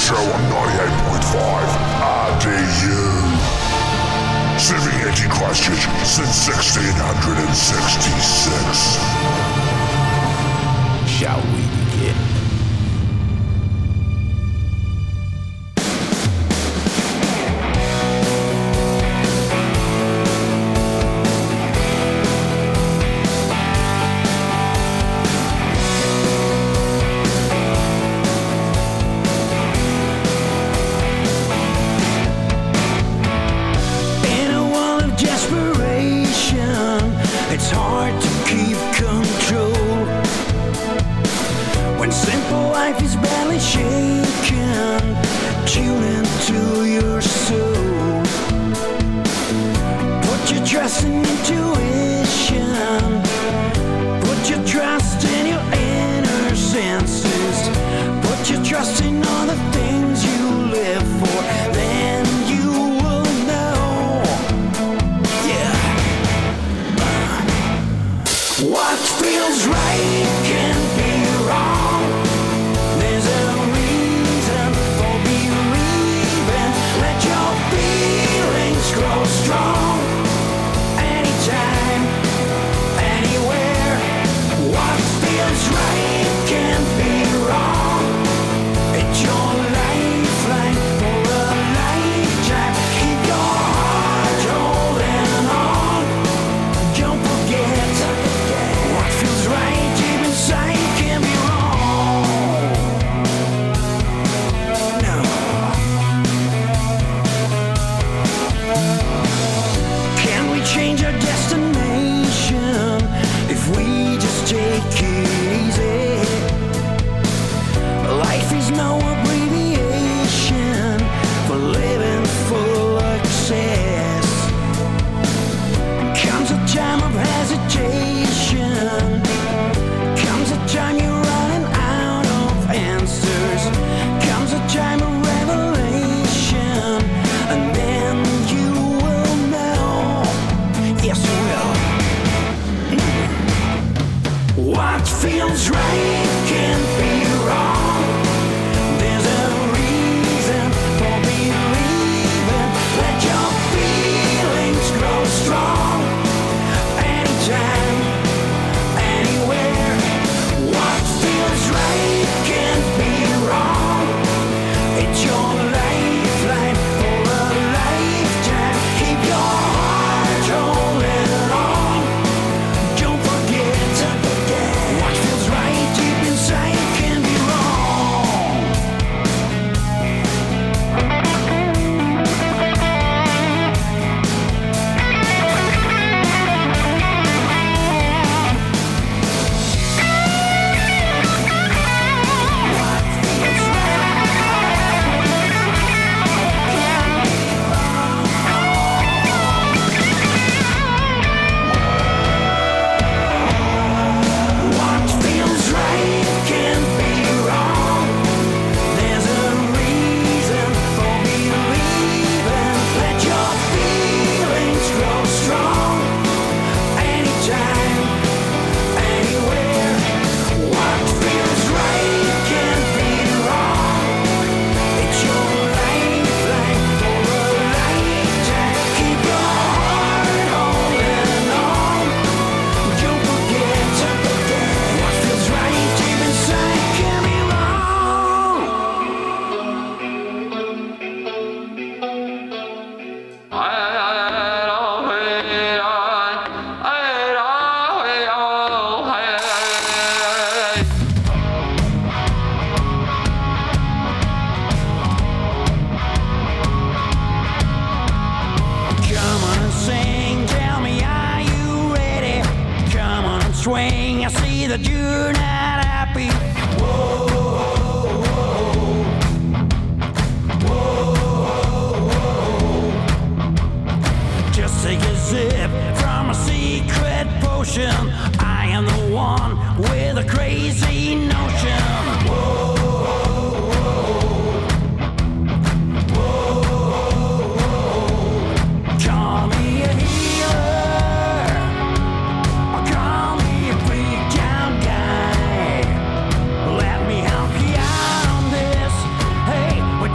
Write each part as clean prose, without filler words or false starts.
Show on 98.5 RDU. Serving anti-Christchurch since 1666. Shall we begin? It's hard to keep control when simple life is barely shaken. Tune into your soul. Put your trust in intuition. Put your trust in your inner senses. Put your trust in all the things you live for. Then you will know. Yeah. What feels right can't be wrong. There's a reason for believing. Let your feelings grow strong. Anytime, anywhere. What feels right can't be wrong. It's your lifeline for a lifetime. Keep your heart holding on. Don't forget. What feels right deep inside can be wrong. No. Can we change our destination if we just take it easy? Life is no abbreviation for living full excess. Comes a time of hesitation. Comes a time you're running out of answers. Comes a time of revelation. And then you will know. Yes, you will. What feels right can't be wrong. There's a reason for believing. Let your feelings grow strong. Anytime, anywhere. What feels right can't be wrong. It's your lifeline for a lifetime. Keep your heart holding on. Don't forget. What feels right deep inside can be wrong. What feels right can't be wrong. There's a reason for believing. Let your feelings grow strong. Anytime, anywhere. What feels right can't be wrong. It's your lifeline for a lifetime. Keep your heart holding on. Don't forget. What feels right deep inside can be wrong. Come on and sing, tell me, are you ready? Come on and swing, I see that you're not happy. Whoa, whoa, whoa. Just take a sip from a secret potion. I am the one with a crazy notion. Whoa, call me a healer, or call me a breakdown guy. Let me help you out on this. Hey, when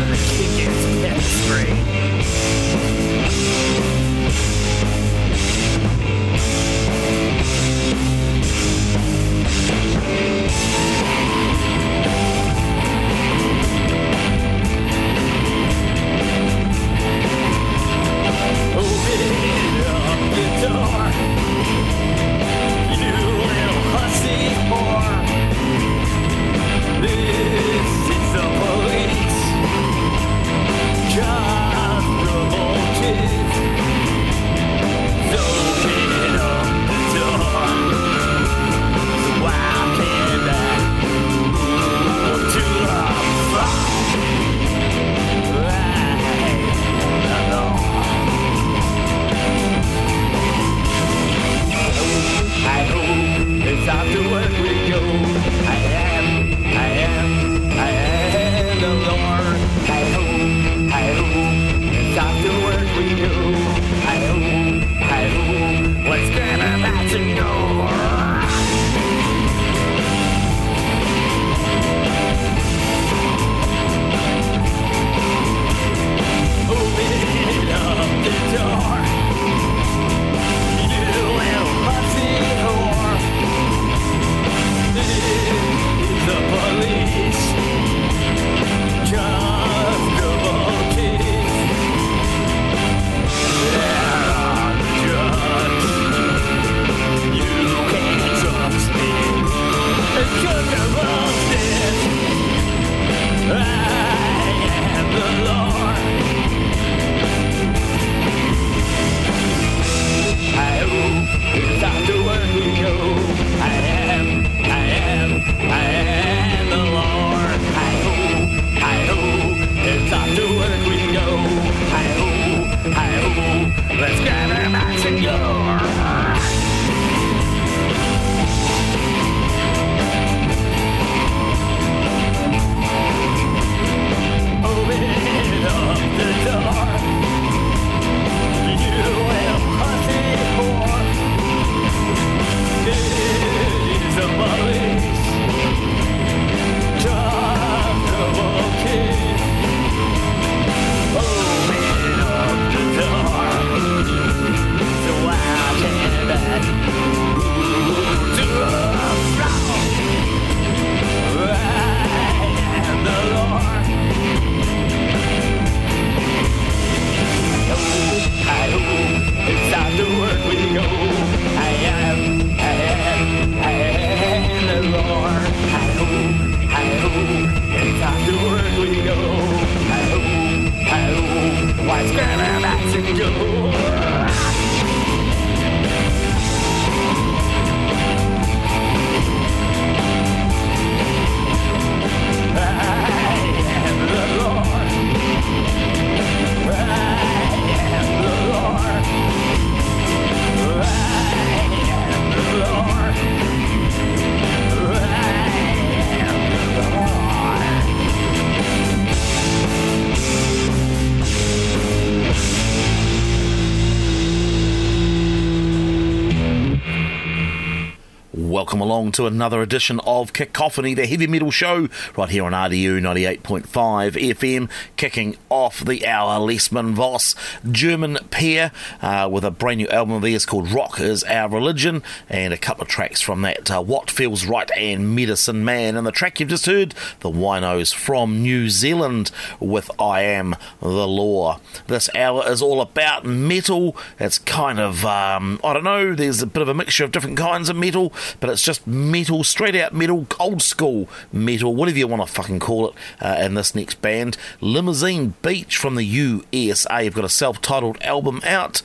Welcome along to another edition of Cacophony, the heavy metal show, right here on RDU 98.5 FM, kicking off the hour. Lessman Voss, German pair, with a brand new album of theirs called Rock Is Our Religion, and a couple of tracks from that, What Feels Right and Medicine Man. And the track you've just heard, the Winos from New Zealand with I Am the Law. This hour is all about metal. It's kind of, I don't know, there's a bit of a mixture of different kinds of metal, but it's just metal, straight out metal, old school metal, whatever you want to fucking call it. And this next band, Limousine Beach from the USA, have got a self-titled album out.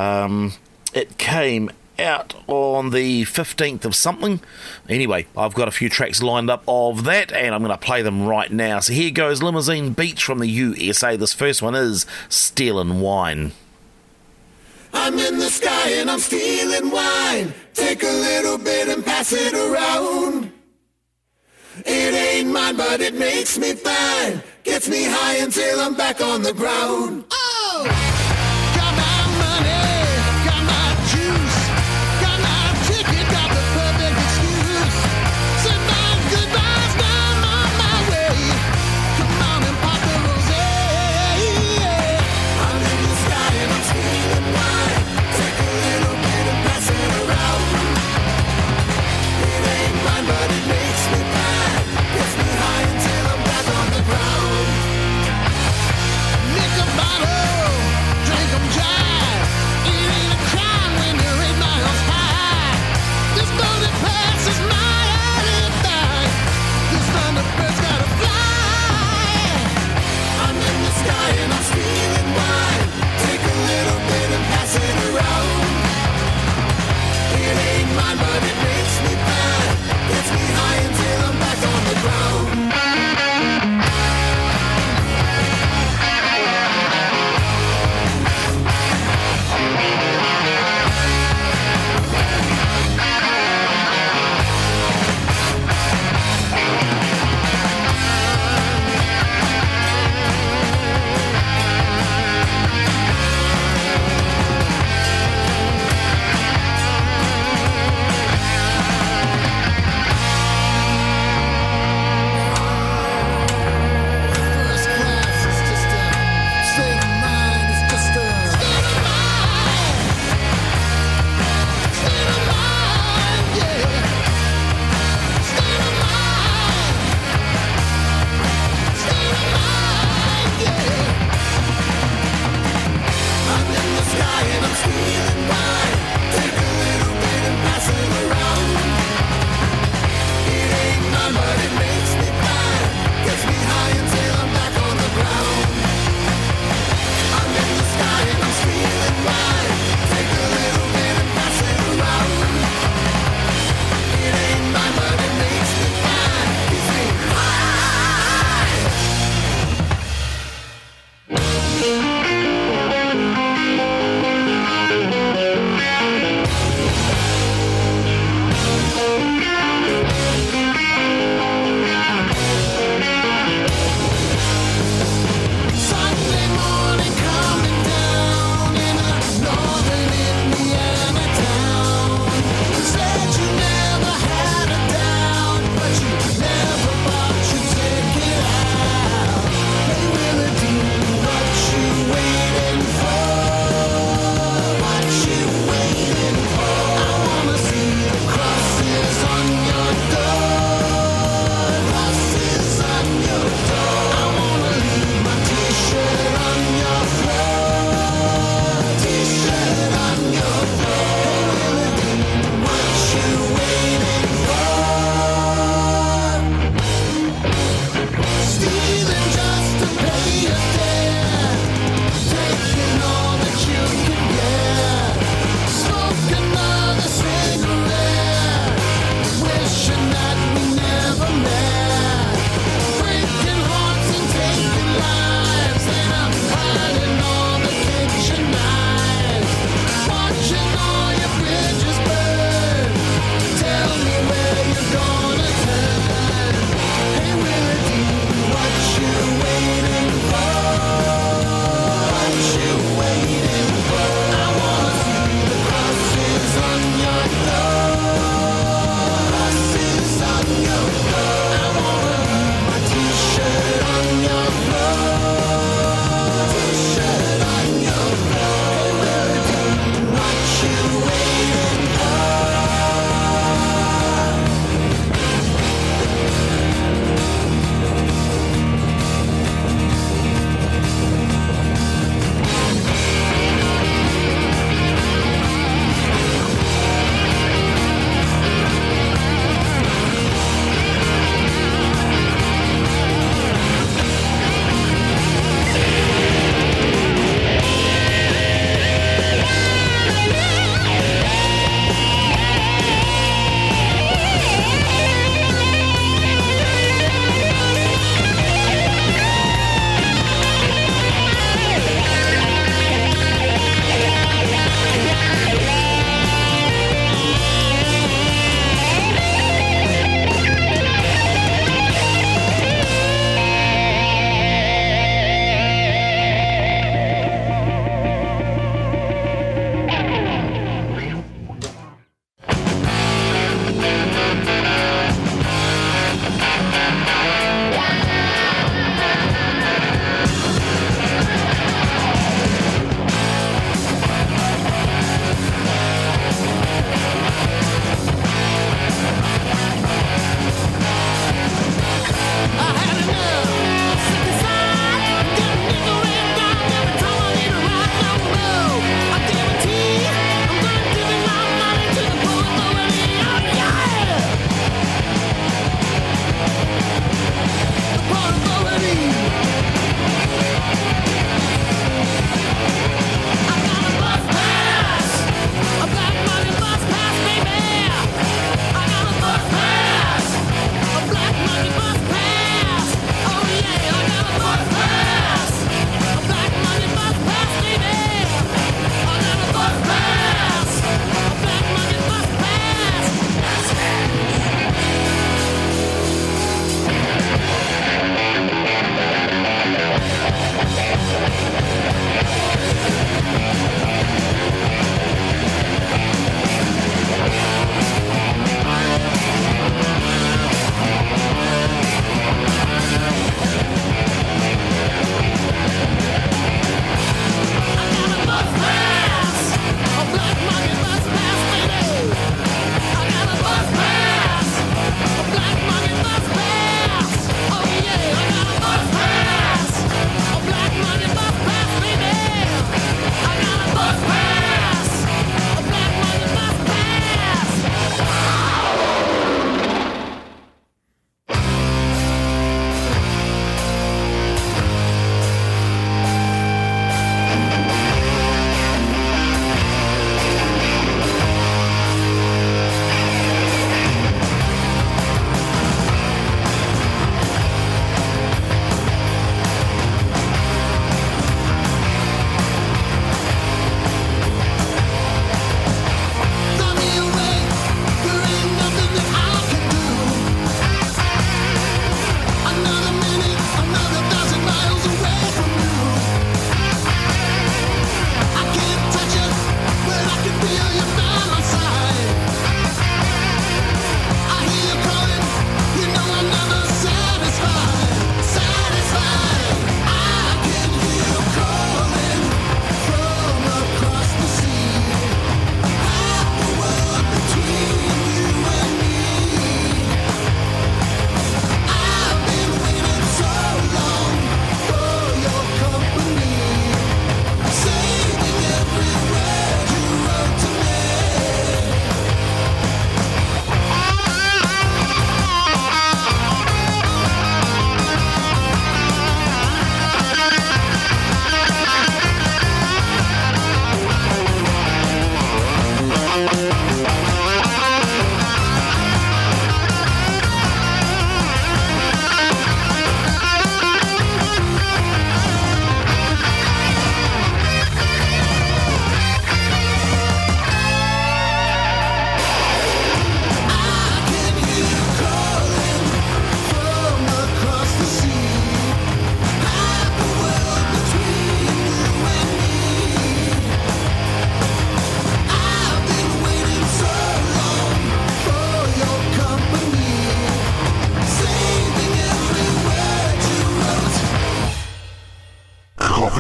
It came out on the 15th of something. Anyway, I've got a few tracks lined up of that, and I'm going to play them right now. So here goes Limousine Beach from the USA. This first one is Stealin' Wine. I'm in the sky and I'm stealing wine. Take a little bit and pass it around. It ain't mine, but it makes me fine. Gets me high until I'm back on the ground. Oh! Got my money, got my juice, got my ticket, got the perfect excuse. Said my goodbyes, now I'm on my way. Come on and pop the rosé.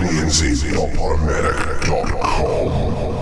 KickOffNZ.podomatic.com.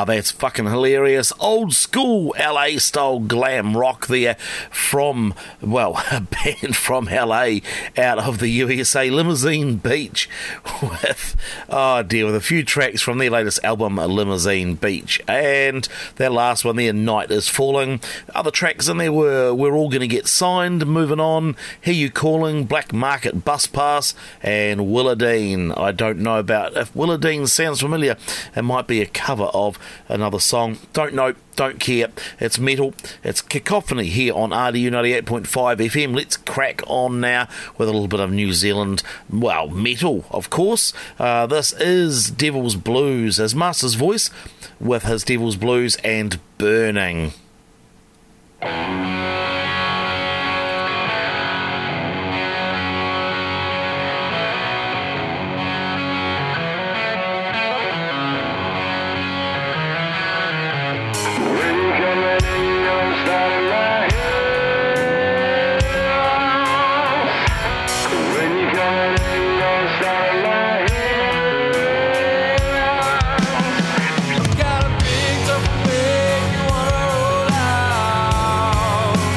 that's fucking hilarious. Old school LA style glam rock there from, well, a band from LA out of the USA, Limousine Beach, with a few tracks from their latest album, Limousine Beach, and their last one there, Night Is Falling. Other tracks in there were We're All Gonna Get Signed, Moving On, Hear You Calling, Black Market Bus Pass, and Willardine. I don't know about if Willardine sounds familiar. It might be a cover of another song. Don't know. Don't care. It's metal. It's Cacophony here on RDU 98.5 FM. Let's crack on now with a little bit of New Zealand, well, metal, of course. This is Devil's Blues, as Master's voice, with his Devil's Blues and Burning. Got a big tough bag you wanna roll out.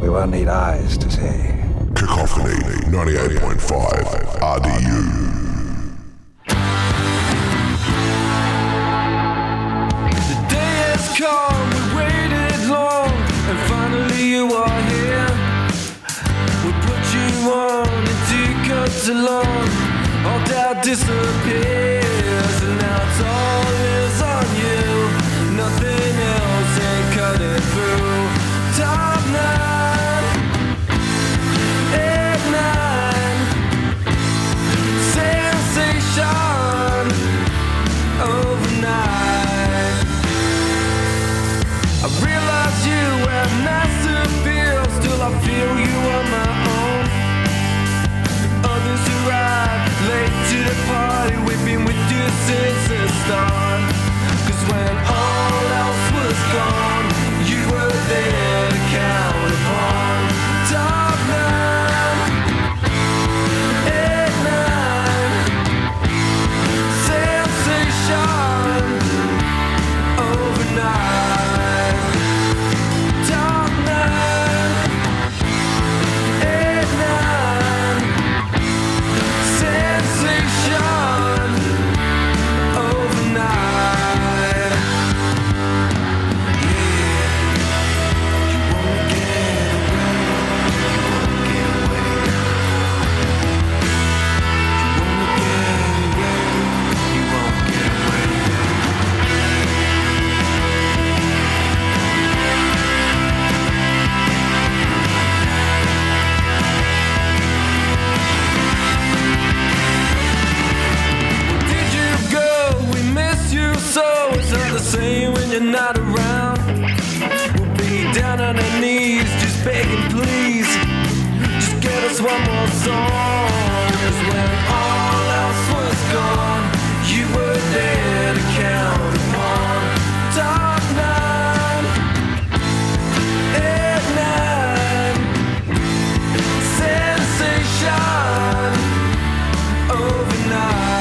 You won't need eyes to see. Cacophony 98.5 RDU. Come, we waited long, and finally you are here. We put you on, and you cut along. All doubt disappears, and now it's all is on you. Nothing else ain't cutting through. Top 9, 8, 9, sensation overnight. I realize you have massive feels, still I feel you on my own. Others arrive late to the party, we've been with you since the start. 'Cause when all else was gone, you were there to count upon. Top 9, 8, 9, sensation overnight. Say when you're not around, we'll be down on our knees, just begging please, just get us one more song. 'Cause when all else was gone, you were there to count upon. Top 9, 8, 9, sensation overnight.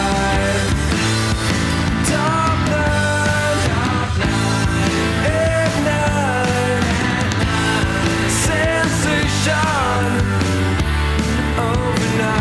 Overnight.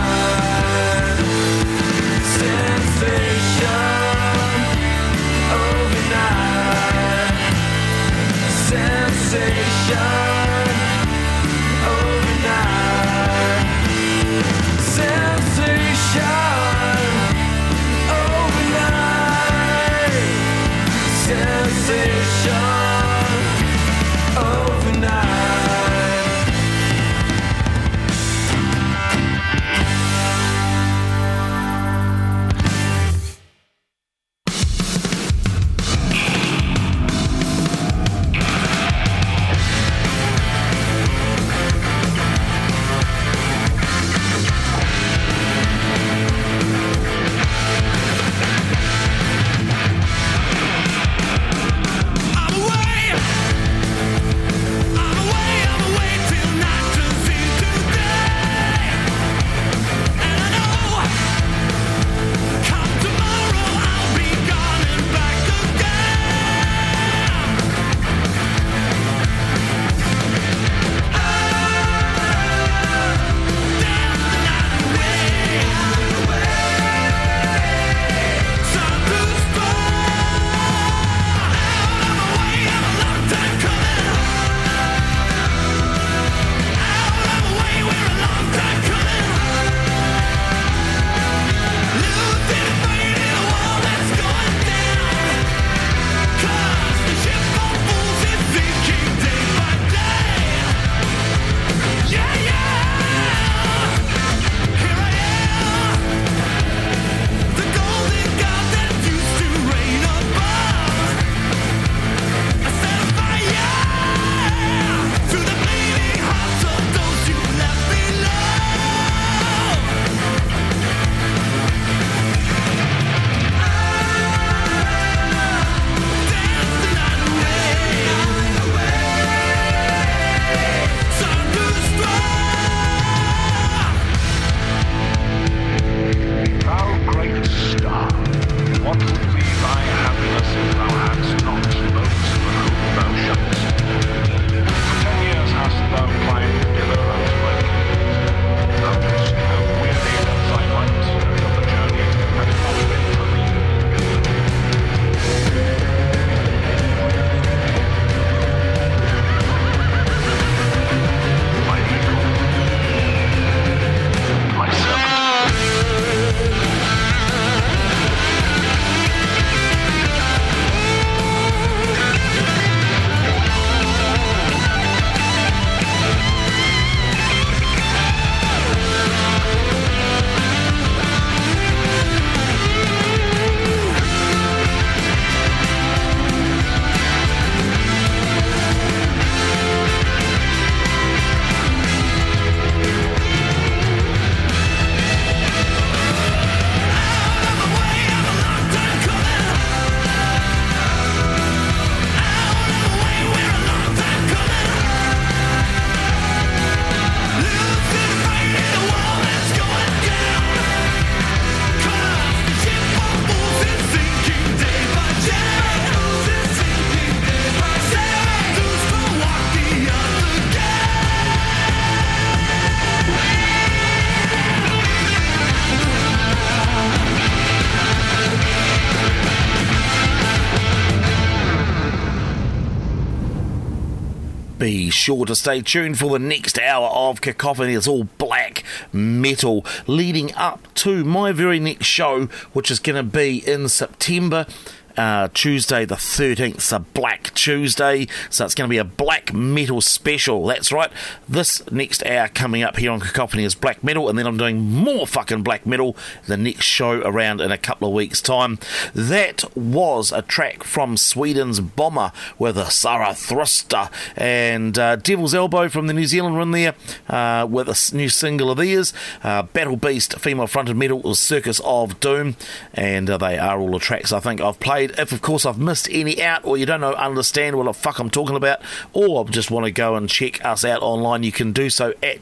sure to stay tuned for the next hour of Cacophony. It's all black metal, leading up to my very next show, which is going to be in September. Tuesday the 13th, so Black Tuesday, so it's going to be a black metal special. That's right, this next hour coming up here on Cacophony is black metal, and then I'm doing more fucking black metal the next show around in a couple of weeks' time. That was a track from Sweden's Bomber with a Zarathustra, and Devil's Elbow from the New Zealand run there with a new single of theirs. Battle Beast, female fronted metal, was Circus of Doom, and they are all the tracks I think I've played. If, of course, I've missed any out, or you don't understand what the fuck I'm talking about, or just want to go and check us out online, you can do so at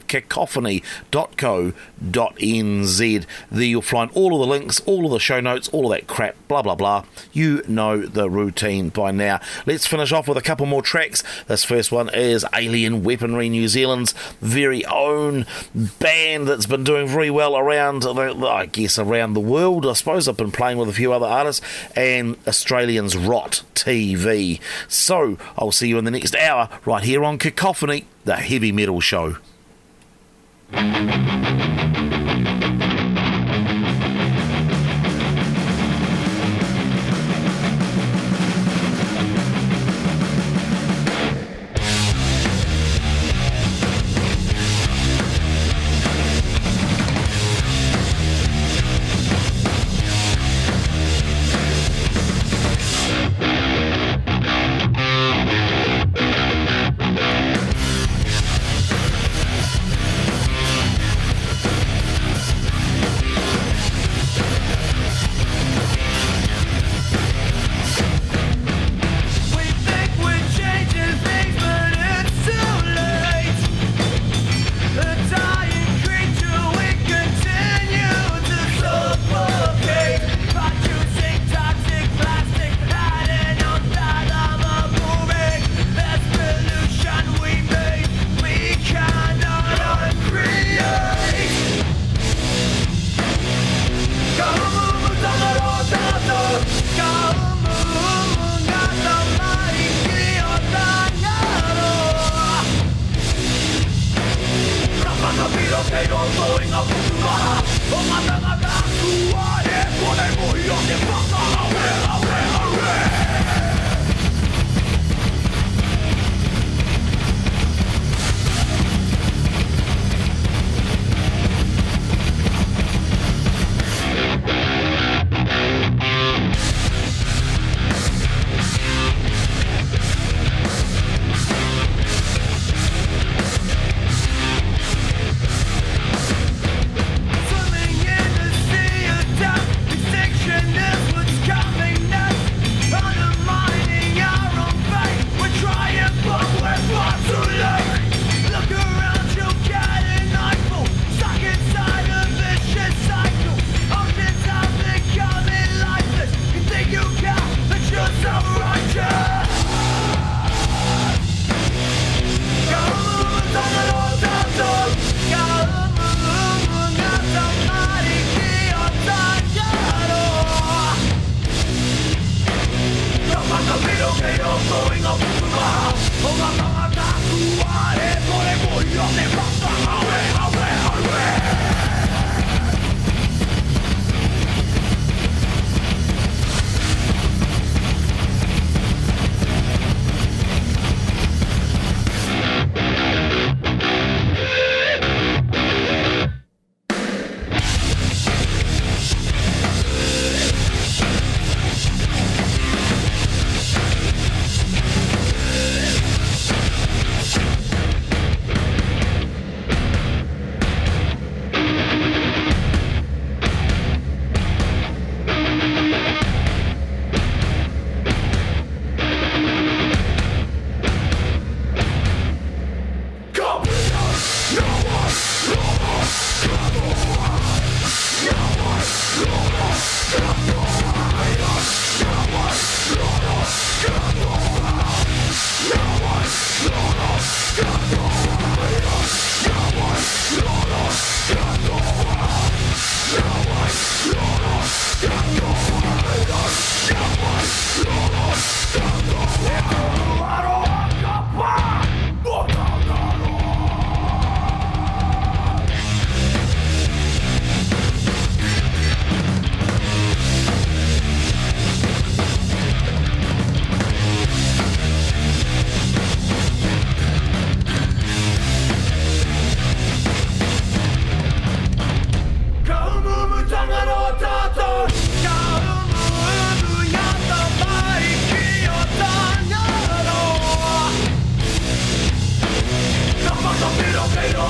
cacophony.co.nz. There you'll find all of the links, all of the show notes, all of that crap, blah, blah, blah. You know the routine by now. Let's finish off with a couple more tracks. This first one is Alien Weaponry, New Zealand's very own band that's been doing very well around, I guess, around the world. I suppose I've been playing with a few other artists, and Australians Rot TV. So I'll see you in the next hour right here on Cacophony, the heavy metal show.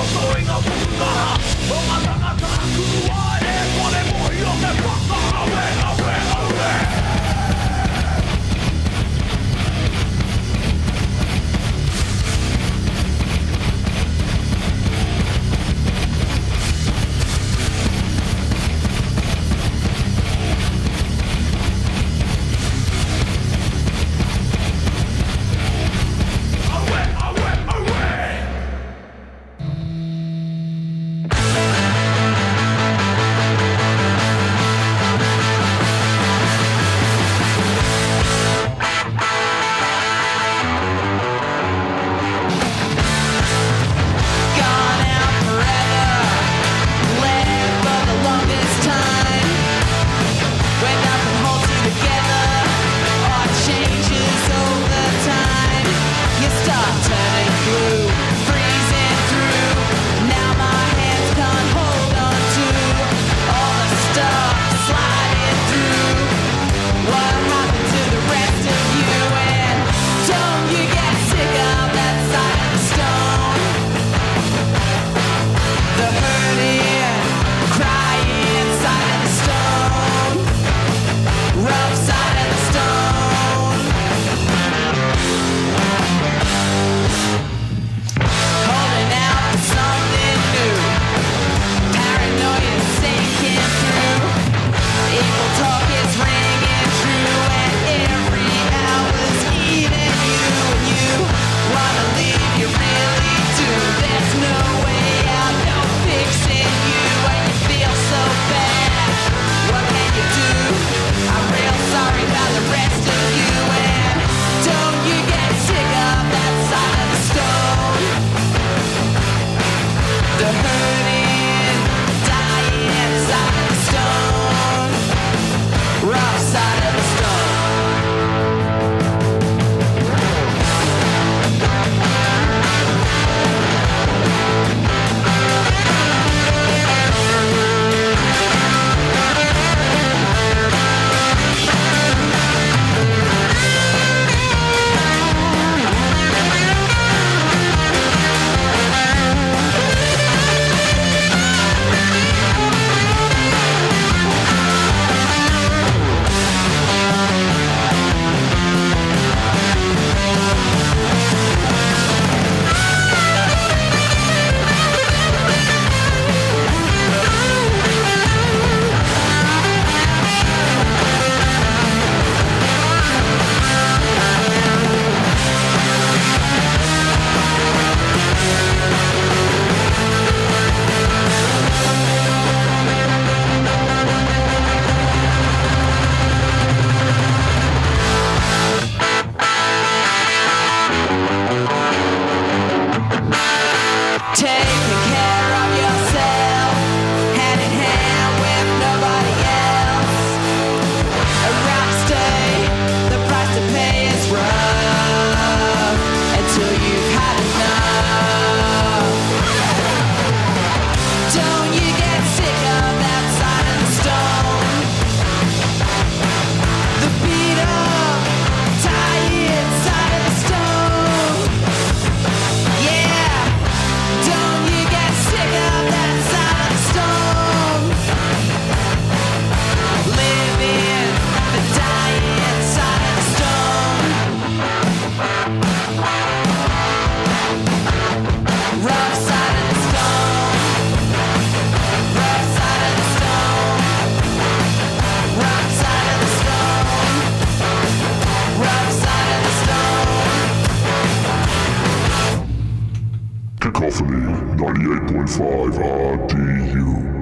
Cacophony 98.5 RDU.